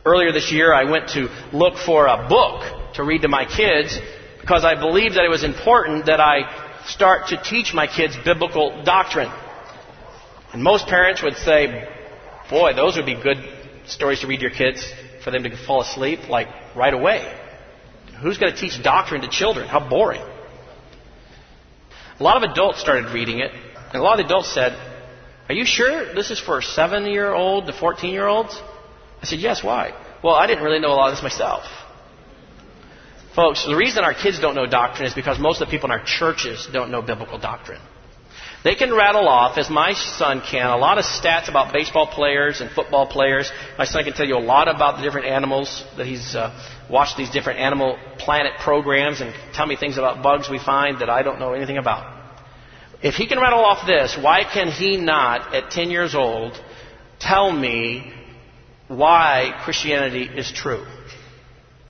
Earlier this year, I went to look for a book to read to my kids because I believed that it was important that I start to teach my kids biblical doctrine. And most parents would say, boy, those would be good stories to read to your kids for them to fall asleep, like right away. Who's going to teach doctrine to children? How boring. A lot of adults started reading it, and a lot of the adults said, are you sure this is for 7-year-old to 14-year-olds? I said, yes, why? Well, I didn't really know a lot of this myself. Folks, the reason our kids don't know doctrine is because most of the people in our churches don't know biblical doctrine. They can rattle off, as my son can, a lot of stats about baseball players and football players. My son can tell you a lot about the different animals that he's watched, these different Animal Planet programs, and tell me things about bugs we find that I don't know anything about. If he can rattle off this, why can he not, at 10 years old, tell me why Christianity is true?